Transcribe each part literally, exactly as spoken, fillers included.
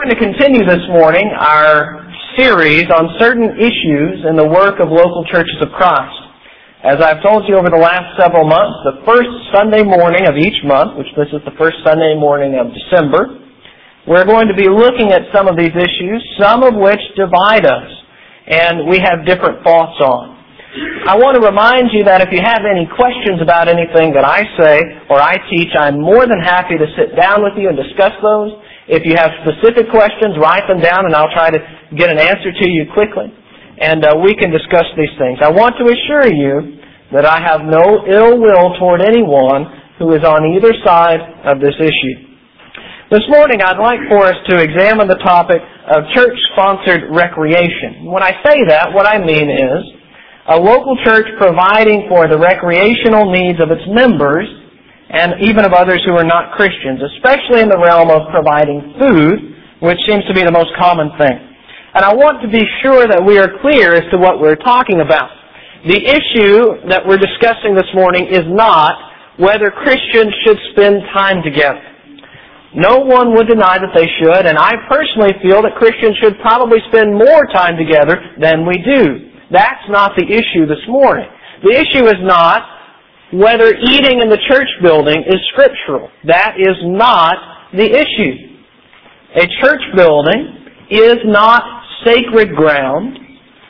going to continue this morning our series on certain issues in the work of local churches of Christ. As I've told you over the last several months, the first Sunday morning of each month, which this is the first Sunday morning of December, we're going to be looking at some of these issues, some of which divide us, and we have different thoughts on. I want to remind you that if you have any questions about anything that I say or I teach, I'm more than happy to sit down with you and discuss those. If you have specific questions, write them down and I'll try to get an answer to you quickly. And uh, we can discuss these things. I want to assure you that I have no ill will toward anyone who is on either side of this issue. This morning I'd like for us to examine the topic of church-sponsored recreation. When I say that, what I mean is a local church providing for the recreational needs of its members and even of others who are not Christians, especially in the realm of providing food, which seems to be the most common thing. And I want to be sure that we are clear as to what we're talking about. The issue that we're discussing this morning is not whether Christians should spend time together. No one would deny that they should, and I personally feel that Christians should probably spend more time together than we do. That's not the issue this morning. The issue is not whether eating in the church building is scriptural. That is not the issue. A church building is not sacred ground.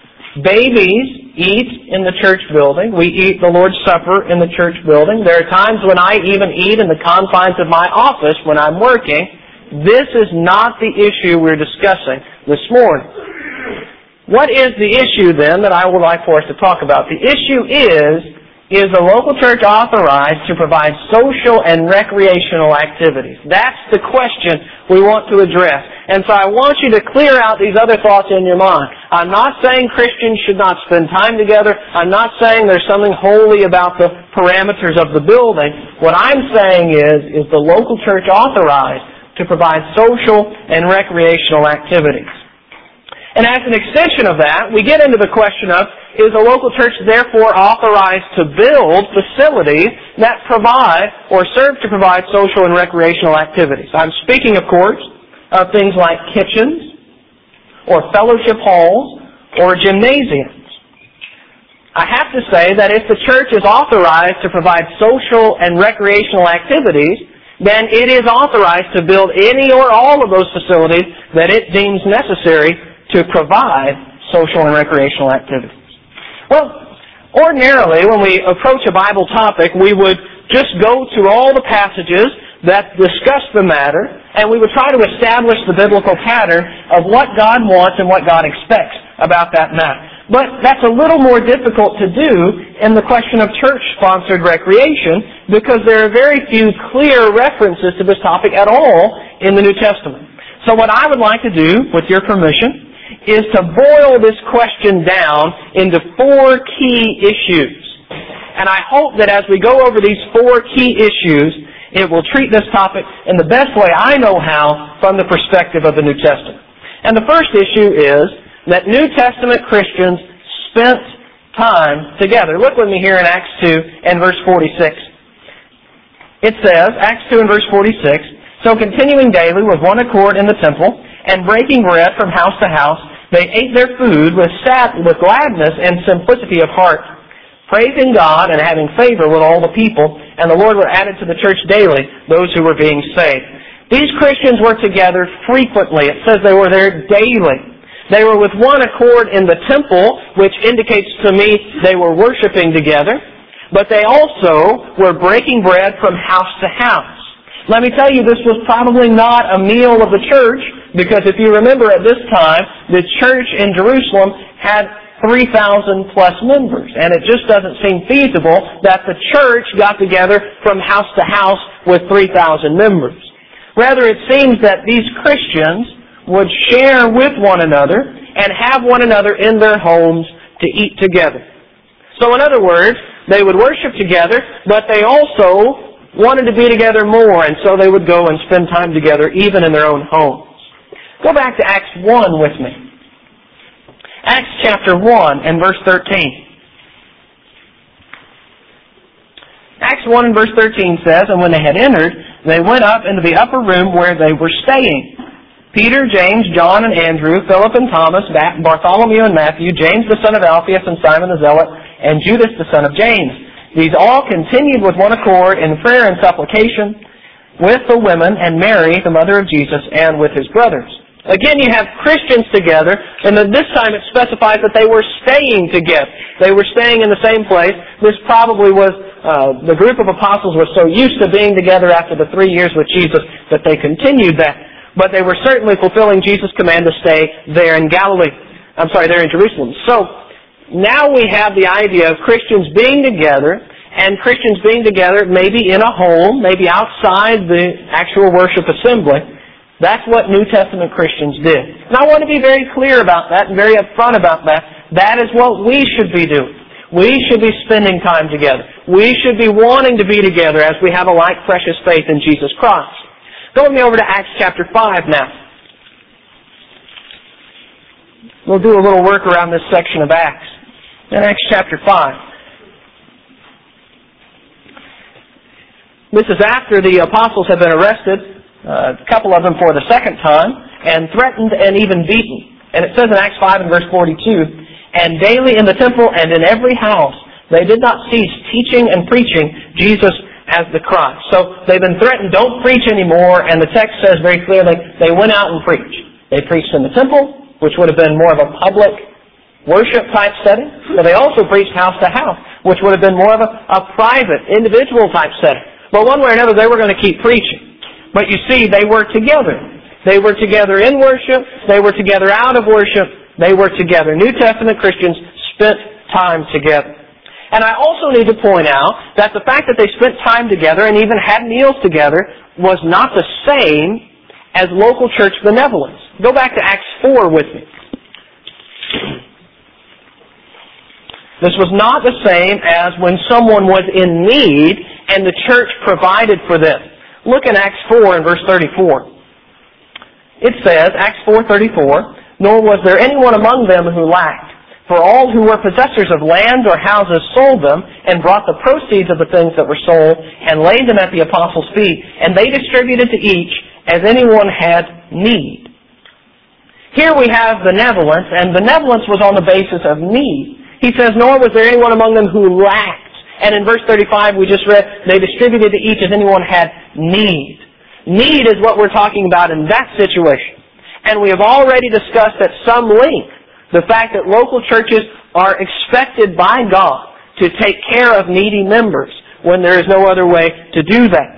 Babies eat in the church building. We eat the Lord's Supper in the church building. There are times when I even eat in the confines of my office when I'm working. This is not the issue we're discussing this morning. What is the issue then that I would like for us to talk about? The issue is Is the local church authorized to provide social and recreational activities? That's the question we want to address. And so I want you to clear out these other thoughts in your mind. I'm not saying Christians should not spend time together. I'm not saying there's something holy about the parameters of the building. What I'm saying is, is the local church authorized to provide social and recreational activities? And as an extension of that, we get into the question of, is a local church therefore authorized to build facilities that provide or serve to provide social and recreational activities? I'm speaking, of course, of things like kitchens or fellowship halls or gymnasiums. I have to say that if the church is authorized to provide social and recreational activities, then it is authorized to build any or all of those facilities that it deems necessary to provide social and recreational activities. Well, ordinarily, when we approach a Bible topic, we would just go to all the passages that discuss the matter, and we would try to establish the biblical pattern of what God wants and what God expects about that matter. But that's a little more difficult to do in the question of church-sponsored recreation because there are very few clear references to this topic at all in the New Testament. So what I would like to do, with your permission, is to boil this question down into four key issues. And I hope that as we go over these four key issues, it will treat this topic in the best way I know how from the perspective of the New Testament. And the first issue is that New Testament Christians spent time together. Look with me here in Acts two and verse forty-six. It says, Acts two and verse forty-six, "So continuing daily with one accord in the temple, and breaking bread from house to house, they ate their food with sad, with gladness and simplicity of heart, praising God and having favor with all the people, and the Lord were added to the church daily those who were being saved." These Christians were together frequently. It says they were there daily. They were with one accord in the temple, which indicates to me they were worshiping together, but they also were breaking bread from house to house. Let me tell you, this was probably not a meal of the church, because if you remember at this time, the church in Jerusalem had three thousand plus members, and it just doesn't seem feasible that the church got together from house to house with three thousand members. Rather, it seems that these Christians would share with one another and have one another in their homes to eat together. So in other words, they would worship together, but they also wanted to be together more, and so they would go and spend time together even in their own homes. Go back to Acts one with me. Acts chapter one and verse thirteen. Acts one and verse thirteen says, "And when they had entered, they went up into the upper room where they were staying. Peter, James, John, and Andrew, Philip and Thomas, Bartholomew and Matthew, James the son of Alphaeus and Simon the Zealot, and Judas the son of James. These all continued with one accord in prayer and supplication with the women and Mary, the mother of Jesus, and with his brothers. Again, you have Christians together, and then this time it specifies that they were staying together. They were staying in the same place. This probably was, uh, the group of apostles was so used to being together after the three years with Jesus that they continued that. But they were certainly fulfilling Jesus' command to stay there in Galilee. I'm sorry, there in Jerusalem. So, now we have the idea of Christians being together, and Christians being together maybe in a home, maybe outside the actual worship assembly. That's what New Testament Christians did. And I want to be very clear about that and very upfront about that. That is what we should be doing. We should be spending time together. We should be wanting to be together as we have a like precious faith in Jesus Christ. Go with me over to Acts chapter five now. We'll do a little work around this section of Acts. In Acts chapter five. This is after the apostles have been arrested, uh, a couple of them for the second time, and threatened and even beaten. And it says in Acts five and verse forty-two, "And daily in the temple and in every house they did not cease teaching and preaching Jesus as the Christ." So they've been threatened, don't preach anymore, and the text says very clearly, they went out and preached. They preached in the temple, which would have been more of a public worship type setting, but they also preached house to house, which would have been more of a, a private, individual type setting. But one way or another, they were going to keep preaching. But you see, they were together. They were together in worship. They were together out of worship. They were together. New Testament Christians spent time together. And I also need to point out that the fact that they spent time together and even had meals together was not the same as local church benevolence. Go back to Acts four with me. This was not the same as when someone was in need and the church provided for them. Look in Acts four and verse thirty-four. It says, Acts four thirty-four, "Nor was there anyone among them who lacked. For all who were possessors of lands or houses sold them and brought the proceeds of the things that were sold and laid them at the apostles' feet, and they distributed to each as anyone had need." Here we have benevolence, and benevolence was on the basis of need. He says, "Nor was there anyone among them who lacked." And in verse thirty-five we just read, "They distributed to each as anyone had need." Need is what we're talking about in that situation. And we have already discussed at some length the fact that local churches are expected by God to take care of needy members when there is no other way to do that.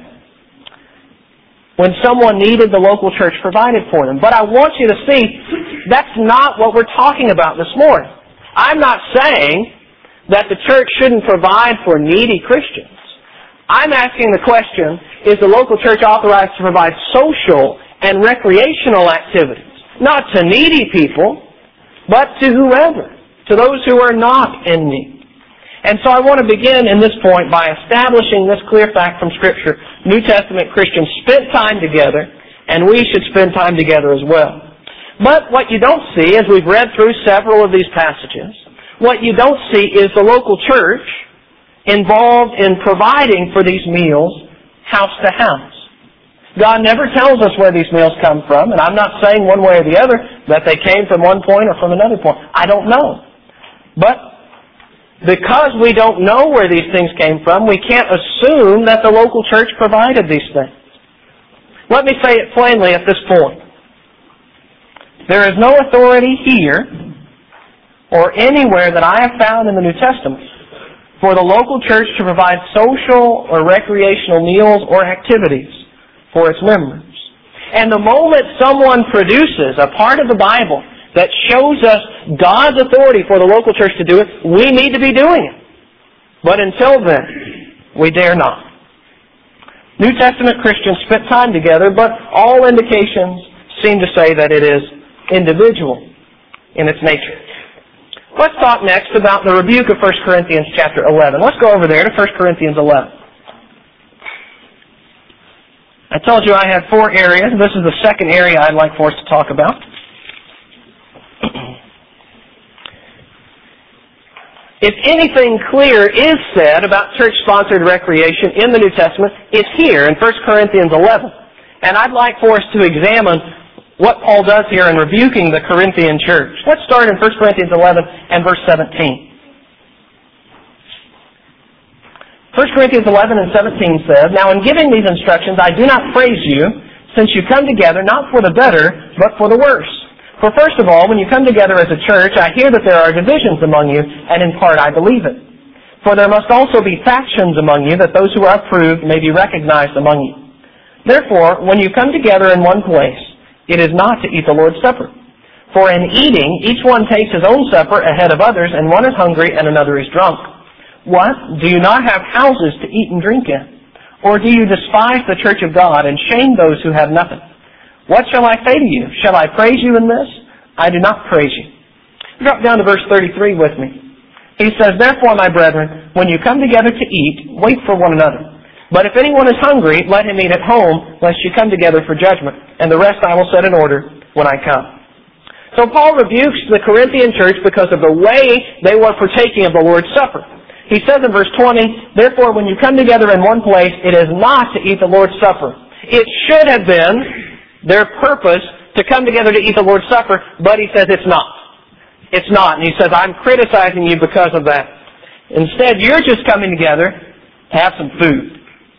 When someone needed, the local church provided for them. But I want you to see, that's not what we're talking about this morning. I'm not saying that the church shouldn't provide for needy Christians. I'm asking the question, is the local church authorized to provide social and recreational activities? Not to needy people, but to whoever, to those who are not in need. And so I want to begin in this point by establishing this clear fact from Scripture. New Testament Christians spent time together, and we should spend time together as well. But what you don't see, as we've read through several of these passages, what you don't see is the local church involved in providing for these meals house to house. God never tells us where these meals come from, and I'm not saying one way or the other that they came from one point or from another point. I don't know. But because we don't know where these things came from, we can't assume that the local church provided these things. Let me say it plainly at this point. There is no authority here or anywhere that I have found in the New Testament for the local church to provide social or recreational meals or activities for its members. And the moment someone produces a part of the Bible that shows us God's authority for the local church to do it, we need to be doing it. But until then, we dare not. New Testament Christians spent time together, but all indications seem to say that it is individual in its nature. Let's talk next about the rebuke of First Corinthians chapter eleven. Let's go over there to First Corinthians eleven. I told you I had four areas. This is the second area I'd like for us to talk about. If anything clear is said about church-sponsored recreation in the New Testament, it's here in First Corinthians eleven. And I'd like for us to examine what Paul does here in rebuking the Corinthian church. Let's start in First Corinthians eleven and verse seventeen. First Corinthians eleven and seventeen says, "Now in giving these instructions I do not praise you, since you come together not for the better, but for the worse. For first of all, when you come together as a church, I hear that there are divisions among you, and in part I believe it. For there must also be factions among you, that those who are approved may be recognized among you. Therefore, when you come together in one place, it is not to eat the Lord's Supper. For in eating, each one takes his own supper ahead of others, and one is hungry and another is drunk. What? Do you not have houses to eat and drink in? Or do you despise the church of God and shame those who have nothing? What shall I say to you? Shall I praise you in this? I do not praise you." Drop down to verse thirty-three with me. He says, "Therefore, my brethren, when you come together to eat, wait for one another. But if anyone is hungry, let him eat at home, lest you come together for judgment. And the rest I will set in order when I come." So Paul rebukes the Corinthian church because of the way they were partaking of the Lord's Supper. He says in verse twenty, "Therefore, when you come together in one place, it is not to eat the Lord's Supper." It should have been their purpose to come together to eat the Lord's Supper, but he says it's not. It's not. And he says, "I'm criticizing you because of that. Instead, you're just coming together to have some food."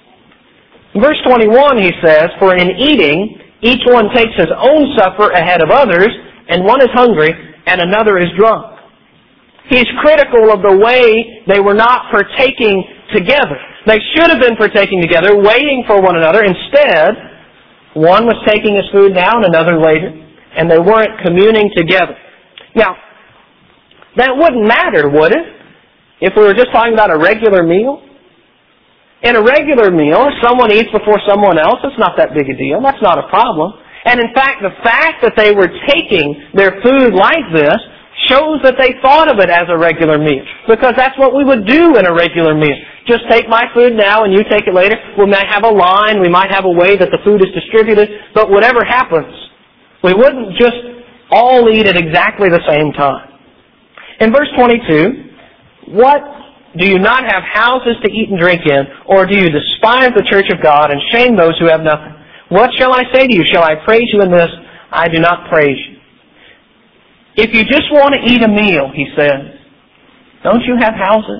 In verse twenty-one, he says, "For in eating, each one takes his own supper ahead of others, and one is hungry, and another is drunk." He's critical of the way they were not partaking together. They should have been partaking together, waiting for one another. Instead, one was taking his food now and another later, and they weren't communing together. Now, that wouldn't matter, would it, if we were just talking about a regular meal? In a regular meal, if someone eats before someone else, it's not that big a deal. That's not a problem. And in fact, the fact that they were taking their food like this shows that they thought of it as a regular meal. Because that's what we would do in a regular meal. Just take my food now and you take it later. We might have a line. We might have a way that the food is distributed. But whatever happens, we wouldn't just all eat at exactly the same time. In verse twenty-two, "What? Do you not have houses to eat and drink in? Or do you despise the church of God and shame those who have nothing? What shall I say to you? Shall I praise you in this? I do not praise you." If you just want to eat a meal, he says, don't you have houses?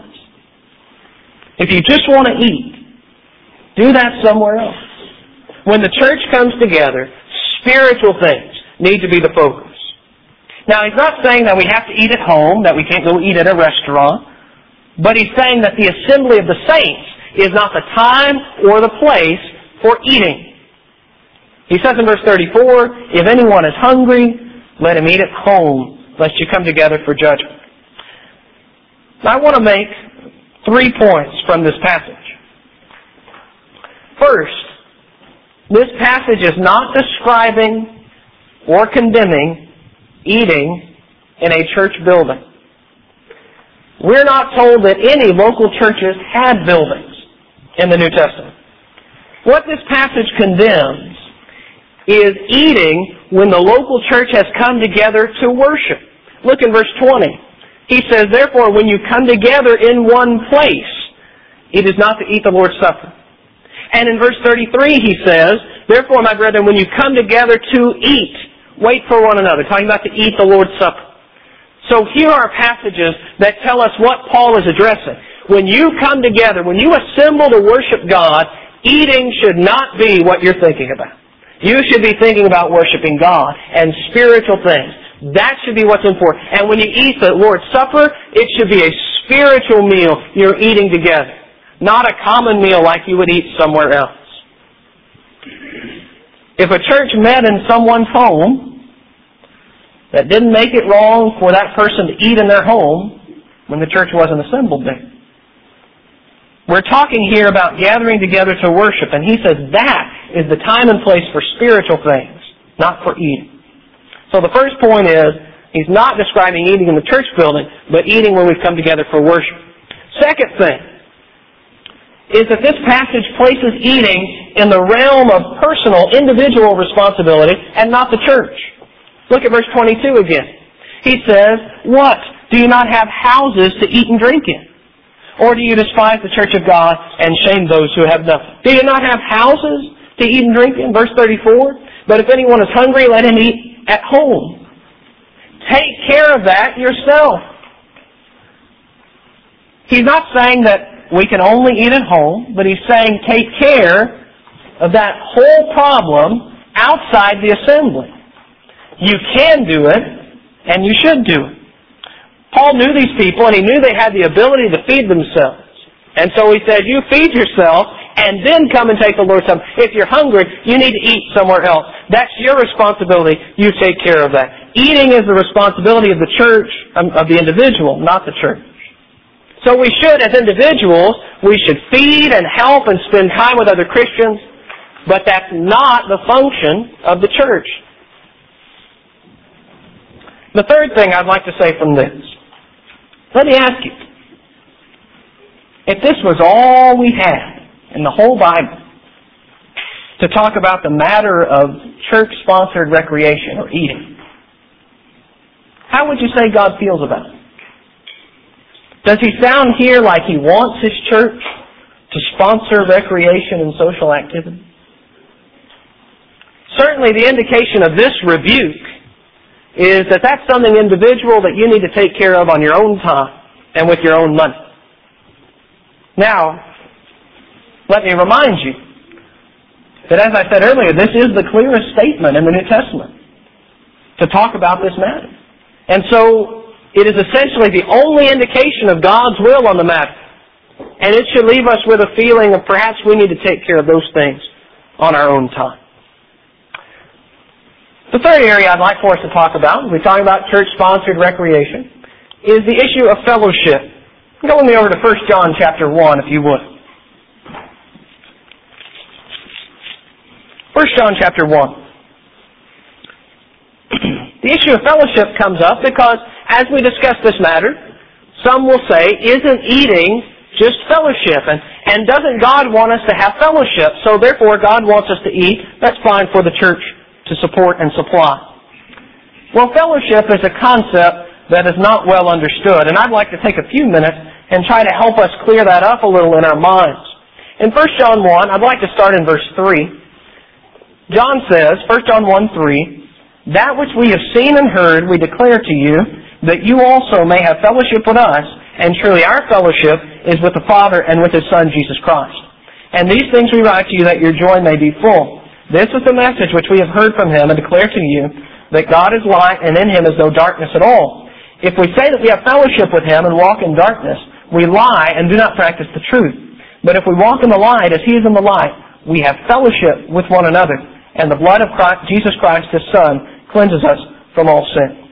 If you just want to eat, do that somewhere else. When the church comes together, spiritual things need to be the focus. Now, he's not saying that we have to eat at home, that we can't go eat at a restaurant, but he's saying that the assembly of the saints is not the time or the place for eating. He says in verse thirty-four, "If anyone is hungry, let him eat at home, lest you come together for judgment." Now, I want to make three points from this passage. First, this passage is not describing or condemning eating in a church building. We're not told that any local churches had buildings in the New Testament. What this passage condemns is eating when the local church has come together to worship. Look in verse twenty. He says, "Therefore, when you come together in one place, it is not to eat the Lord's Supper." And in verse thirty-three he says, "Therefore, my brethren, when you come together to eat, wait for one another." Talking about to eat the Lord's Supper. So here are passages that tell us what Paul is addressing. When you come together, when you assemble to worship God, eating should not be what you're thinking about. You should be thinking about worshiping God and spiritual things. That should be what's important. And when you eat the Lord's Supper, it should be a spiritual meal you're eating together, not a common meal like you would eat somewhere else. If a church met in someone's home, that didn't make it wrong for that person to eat in their home when the church wasn't assembled there. We're talking here about gathering together to worship, and he says that is the time and place for spiritual things, not for eating. So the first point is, he's not describing eating in the church building, but eating when we've come together for worship. Second thing is that this passage places eating in the realm of personal, individual responsibility and not the church. Look at verse twenty-two again. He says, "What? Do you not have houses to eat and drink in? Or do you despise the church of God and shame those who have nothing?" Do you not have houses to eat and drink in? Verse thirty-four. But if anyone is hungry, let him eat at home. Take care of that yourself. He's not saying that we can only eat at home, but he's saying take care of that whole problem outside the assembly. You can do it, and you should do it. Paul knew these people, and he knew they had the ability to feed themselves. And so he said, you feed yourself, and then come and take the Lord's Supper. If you're hungry, you need to eat somewhere else. That's your responsibility. You take care of that. Eating is the responsibility of the church, of the individual, not the church. So we should, as individuals, we should feed and help and spend time with other Christians, but that's not the function of the church. The third thing I'd like to say from this, let me ask you, if this was all we had in the whole Bible to talk about the matter of church-sponsored recreation or eating, how would you say God feels about it? Does He sound here like He wants His church to sponsor recreation and social activity? Certainly the indication of this rebuke is that that's something individual that you need to take care of on your own time and with your own money. Now, let me remind you that, as I said earlier, this is the clearest statement in the New Testament to talk about this matter. And so, it is essentially the only indication of God's will on the matter. And it should leave us with a feeling of perhaps we need to take care of those things on our own time. The third area I'd like for us to talk about, we're talking about church-sponsored recreation, is the issue of fellowship. Go with me over to First John chapter one, if you would. First John chapter one. The issue of fellowship comes up because, as we discuss this matter, some will say, isn't eating just fellowship? And, and doesn't God want us to have fellowship? So therefore, God wants us to eat. That's fine for the church to support and supply. Well, fellowship is a concept that is not well understood, and I'd like to take a few minutes and try to help us clear that up a little in our minds. In First John one, I'd like to start in verse three. John says, First John one three, that which we have seen and heard we declare to you, that you also may have fellowship with us, and truly our fellowship is with the Father and with His Son, Jesus Christ. And these things we write to you that your joy may be full. This is the message which we have heard from Him and declare to you, that God is light and in Him is no darkness at all. If we say that we have fellowship with Him and walk in darkness, we lie and do not practice the truth. But if we walk in the light as He is in the light, we have fellowship with one another, and the blood of Christ, Jesus Christ, His Son, cleanses us from all sin.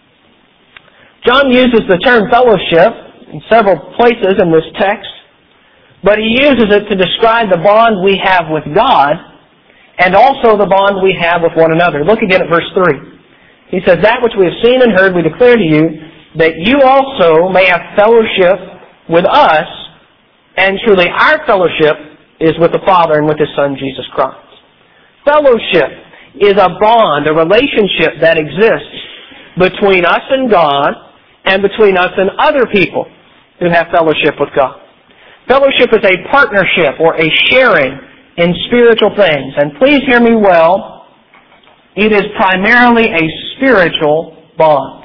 John uses the term fellowship in several places in this text, but he uses it to describe the bond we have with God and also the bond we have with one another. Look again at verse three. He says, that which we have seen and heard we declare to you, that you also may have fellowship with us, and truly our fellowship is with the Father and with His Son, Jesus Christ. Fellowship is a bond, a relationship that exists between us and God and between us and other people who have fellowship with God. Fellowship is a partnership or a sharing in spiritual things. And please hear me well, it is primarily a spiritual bond.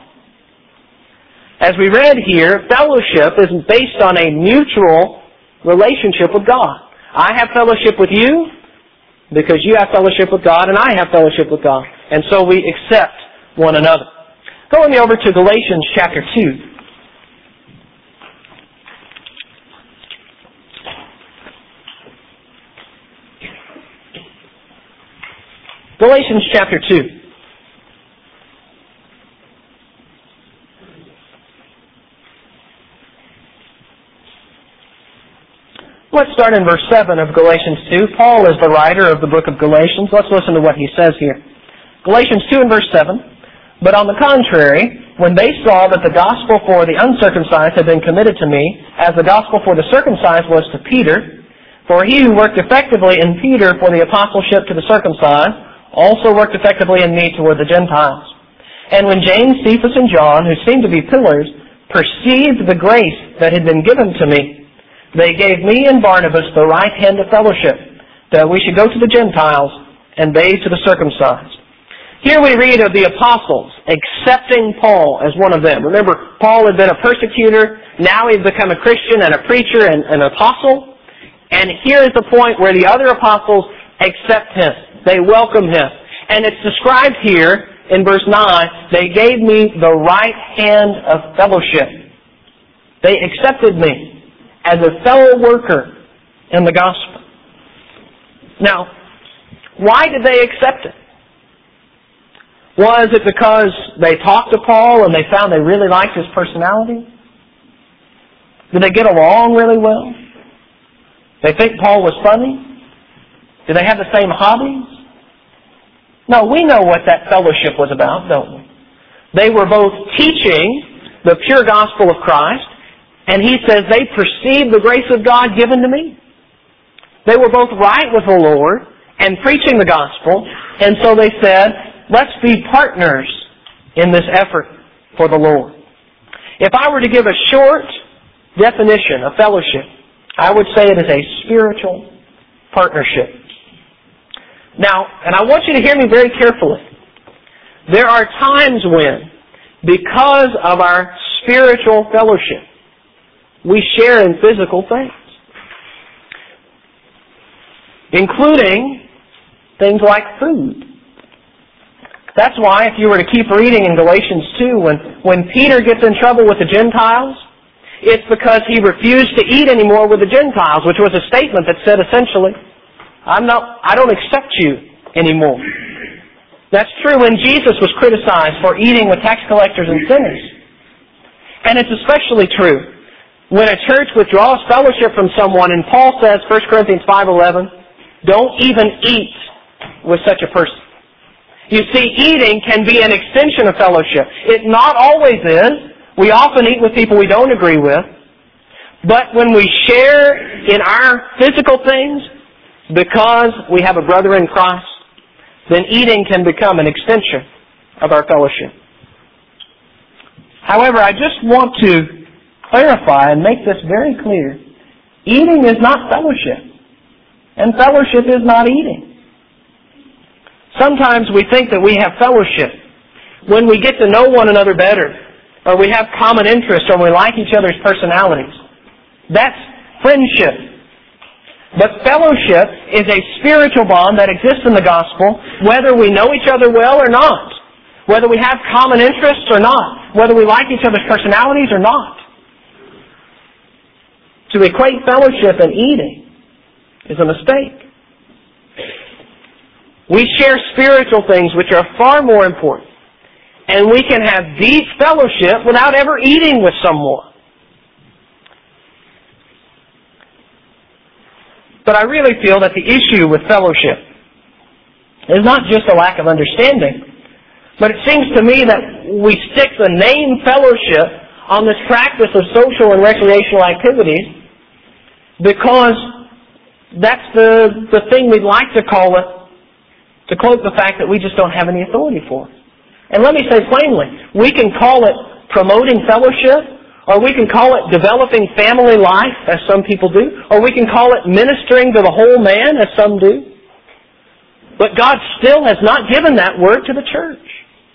As we read here, fellowship is based on a mutual relationship with God. I have fellowship with you because you have fellowship with God and I have fellowship with God. And so we accept one another. Go with me over to Galatians chapter two. Galatians chapter two. Let's start in verse seven of Galatians two. Paul is the writer of the book of Galatians. Let's listen to what he says here. Galatians two and verse seven. But on the contrary, when they saw that the gospel for the uncircumcised had been committed to me, as the gospel for the circumcised was to Peter, for he who worked effectively in Peter for the apostleship to the circumcised, also worked effectively in me toward the Gentiles. And when James, Cephas, and John, who seemed to be pillars, perceived the grace that had been given to me, they gave me and Barnabas the right hand of fellowship, that we should go to the Gentiles and bathed to the circumcised. Here we read of the apostles accepting Paul as one of them. Remember, Paul had been a persecutor. Now he's become a Christian and a preacher and an apostle. And here is the point where the other apostles accept him. They welcome him. And it's described here in verse nine, they gave me the right hand of fellowship. They accepted me as a fellow worker in the gospel. Now, why did they accept it? Was it because they talked to Paul and they found they really liked his personality? Did they get along really well? They think Paul was funny? Did they have the same hobbies? No, we know what that fellowship was about, don't we? They were both teaching the pure gospel of Christ, and he says they perceived the grace of God given to me. They were both right with the Lord and preaching the gospel, and so they said, let's be partners in this effort for the Lord. If I were to give a short definition of fellowship, I would say it is a spiritual partnership. Now, and I want you to hear me very carefully. There are times when, because of our spiritual fellowship, we share in physical things, including things like food. That's why, if you were to keep reading in Galatians two, when, when Peter gets in trouble with the Gentiles, it's because he refused to eat anymore with the Gentiles, which was a statement that said essentially, I'm not, I don't accept you anymore. That's true when Jesus was criticized for eating with tax collectors and sinners. And it's especially true when a church withdraws fellowship from someone, and Paul says, First Corinthians five eleven, don't even eat with such a person. You see, eating can be an extension of fellowship. It not always is. We often eat with people we don't agree with. But when we share in our physical things, because we have a brother in Christ, then eating can become an extension of our fellowship. However, I just want to clarify and make this very clear. Eating is not fellowship, and fellowship is not eating. Sometimes we think that we have fellowship when we get to know one another better, or we have common interests, or we like each other's personalities. That's friendship. But fellowship is a spiritual bond that exists in the gospel, whether we know each other well or not, whether we have common interests or not, whether we like each other's personalities or not. To equate fellowship and eating is a mistake. We share spiritual things which are far more important, and we can have deep fellowship without ever eating with someone. But I really feel that the issue with fellowship is not just a lack of understanding, but it seems to me that we stick the name fellowship on this practice of social and recreational activities because that's the, the thing we'd like to call it, to cloak the fact that we just don't have any authority for it. And let me say plainly, we can call it promoting fellowship, or we can call it developing family life, as some people do. Or we can call it ministering to the whole man, as some do. But God still has not given that word to the church.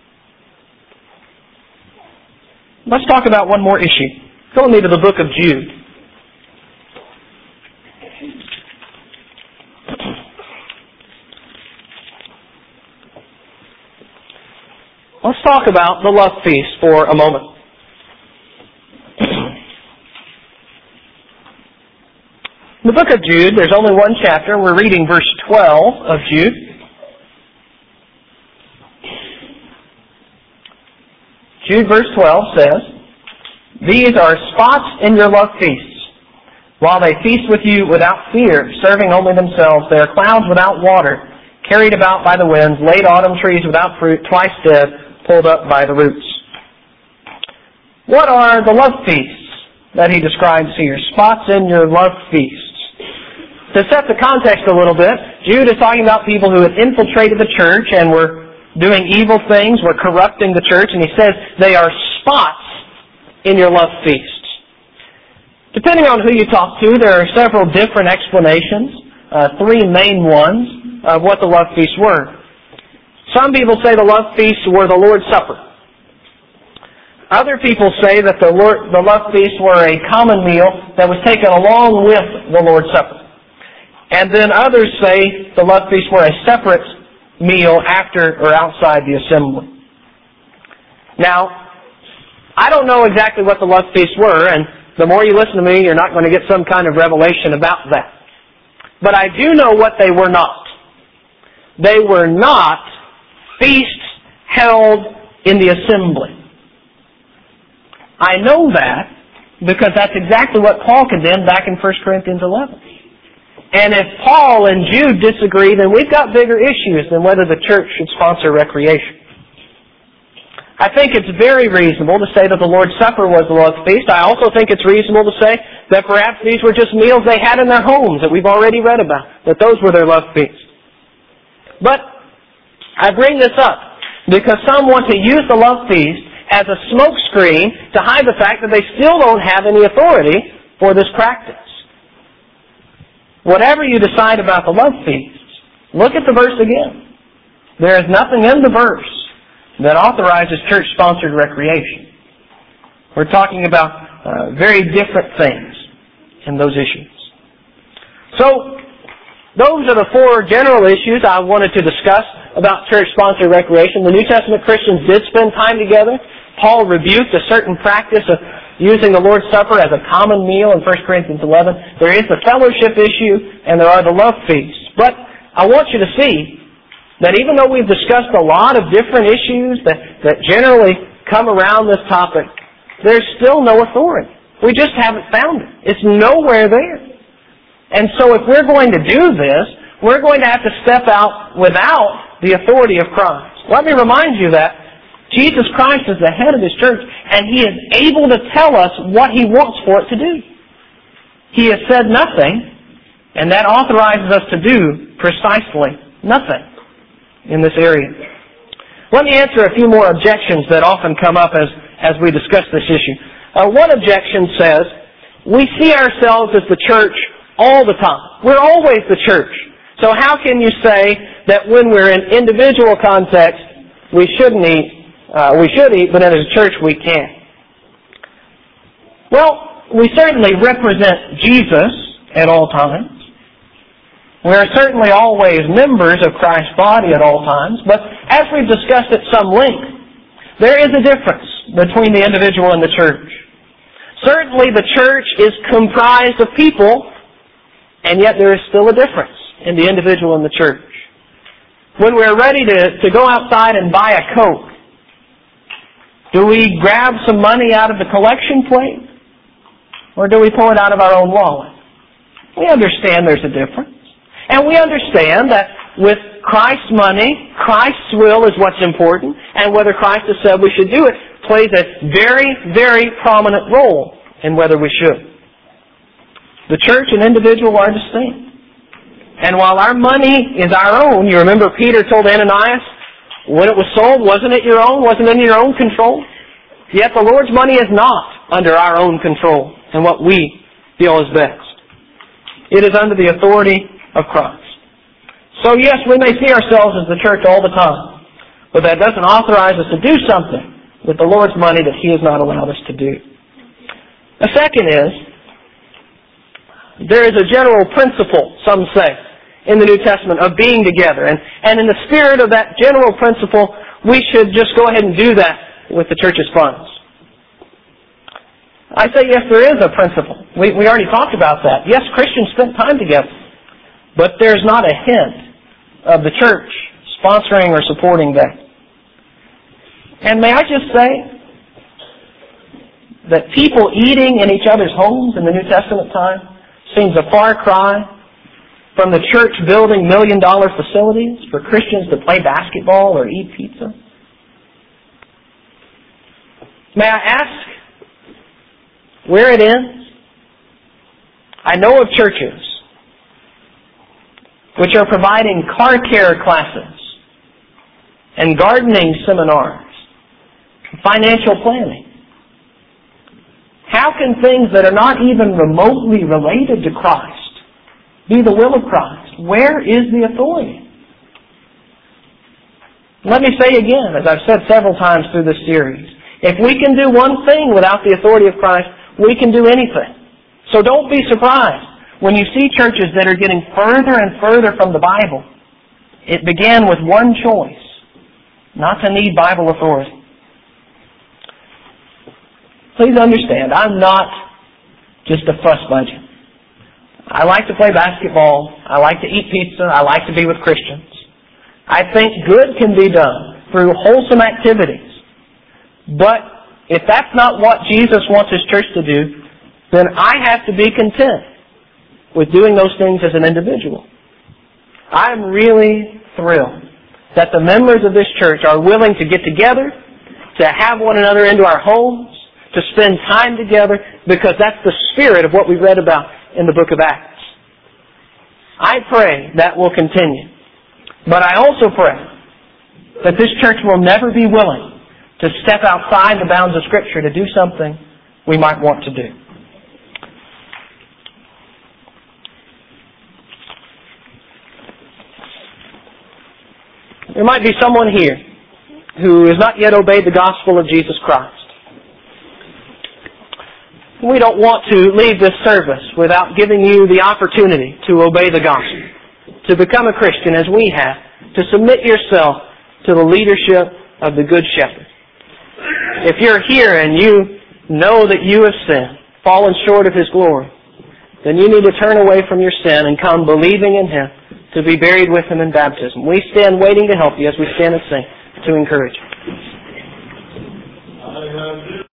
Let's talk about one more issue. Go with me to the book of Jude. Let's talk about the love feast for a moment. In the book of Jude, there's only one chapter. We're reading verse twelve of Jude. Jude verse twelve says, these are spots in your love feasts. While they feast with you without fear, serving only themselves, they are clouds without water, carried about by the winds, late autumn trees without fruit, twice dead, pulled up by the roots. What are the love feasts that he describes here? Spots in your love feasts. To set the context a little bit, Jude is talking about people who had infiltrated the church and were doing evil things, were corrupting the church, and he says they are spots in your love feasts. Depending on who you talk to, there are several different explanations, uh, three main ones. of what the love feasts were. Some people say the love feasts were the Lord's Supper. Other people say that the, Lord, the love feasts were a common meal that was taken along with the Lord's Supper. And then others say the love feasts were a separate meal after or outside the assembly. Now, I don't know exactly what the love feasts were, and the more you listen to me, you're not going to get some kind of revelation about that. But I do know what they were not. They were not feasts held in the assembly. I know that because that's exactly what Paul condemned back in First Corinthians eleven. And if Paul and Jude disagree, then we've got bigger issues than whether the church should sponsor recreation. I think it's very reasonable to say that the Lord's Supper was the love feast. I also think it's reasonable to say that perhaps these were just meals they had in their homes that we've already read about, that those were their love feasts. But I bring this up because some want to use the love feast as a smokescreen to hide the fact that they still don't have any authority for this practice. Whatever you decide about the love feasts, look at the verse again. There is nothing in the verse that authorizes church-sponsored recreation. We're talking about uh, very different things in those issues. So, those are the four general issues I wanted to discuss about church-sponsored recreation. The New Testament Christians did spend time together. Paul rebuked a certain practice of using the Lord's Supper as a common meal in First Corinthians eleven. There is the fellowship issue, and there are the love feasts. But I want you to see that even though we've discussed a lot of different issues that, that generally come around this topic, there's still no authority. We just haven't found it. It's nowhere there. And so if we're going to do this, we're going to have to step out without the authority of Christ. Let me remind you that Jesus Christ is the head of His church, and He is able to tell us what He wants for it to do. He has said nothing, and that authorizes us to do precisely nothing in this area. Let me answer a few more objections that often come up as, as we discuss this issue. Uh, one objection says, we see ourselves as the church all the time. We're always the church. So how can you say that when we're in individual context, we shouldn't eat, uh, we should eat, but as a church we can't? Well, we certainly represent Jesus at all times. We are certainly always members of Christ's body at all times, but as we've discussed at some length, there is a difference between the individual and the church. Certainly the church is comprised of people, and yet there is still a difference in the individual and the church. When we're ready to, to go outside and buy a Coke, do we grab some money out of the collection plate? Or do we pull it out of our own wallet? We understand there's a difference. And we understand that with Christ's money, Christ's will is what's important, and whether Christ has said we should do it plays a very, very prominent role in whether we should. The church and individual are distinct. And while our money is our own, you remember Peter told Ananias, when it was sold, wasn't it your own? Wasn't it in your own control? Yet the Lord's money is not under our own control and what we feel is best. It is under the authority of Christ. So yes, we may see ourselves as the church all the time, but that doesn't authorize us to do something with the Lord's money that He has not allowed us to do. The second is, there is a general principle, some say, in the New Testament of being together. And, and in the spirit of that general principle, we should just go ahead and do that with the church's funds. I say yes, there is a principle. We, we already talked about that. Yes, Christians spent time together. But there's not a hint of the church sponsoring or supporting that. And may I just say that people eating in each other's homes in the New Testament time seems a far cry from the church building million-dollar facilities for Christians to play basketball or eat pizza. May I ask where it ends? I know of churches which are providing car care classes and gardening seminars, financial planning. How can things that are not even remotely related to Christ be the will of Christ? Where is the authority Let me say again, as I've said several times through this series, if we can do one thing without the authority of Christ, we can do anything. So don't be surprised when you see churches that are getting further and further from the Bible. It began with one choice, not to need Bible authority. Please understand, I'm not just a fuss budget. I like to play basketball. I like to eat pizza. I like to be with Christians. I think good can be done through wholesome activities. But if that's not what Jesus wants His church to do, then I have to be content with doing those things as an individual. I'm really thrilled that the members of this church are willing to get together, to have one another into our homes, to spend time together, because that's the spirit of what we read about in the book of Acts. I pray that will continue. But I also pray that this church will never be willing to step outside the bounds of Scripture to do something we might want to do. There might be someone here who has not yet obeyed the gospel of Jesus Christ. We don't want to leave this service without giving you the opportunity to obey the gospel, to become a Christian as we have, to submit yourself to the leadership of the Good Shepherd. If you're here and you know that you have sinned, fallen short of His glory, then you need to turn away from your sin and come believing in Him to be buried with Him in baptism. We stand waiting to help you as we stand and sing to encourage you.